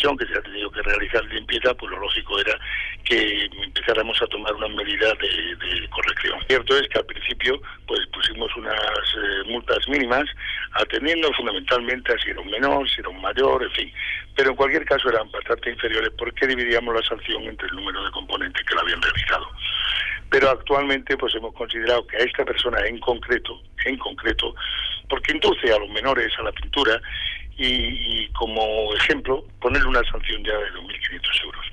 inversión que se ha tenido que realizar de limpieza, pues lo lógico era que empezáramos a tomar unas medidas de corrección. Cierto es que al principio pues pusimos unas multas mínimas, atendiendo fundamentalmente a si era un menor, si era un mayor, en fin. Pero en cualquier caso eran bastante inferiores porque dividíamos la sanción entre el número de componentes que la habían realizado. Pero actualmente pues hemos considerado que a esta persona en concreto, porque induce a los menores a la pintura y como ejemplo, ponerle una sanción ya de 2.500 euros.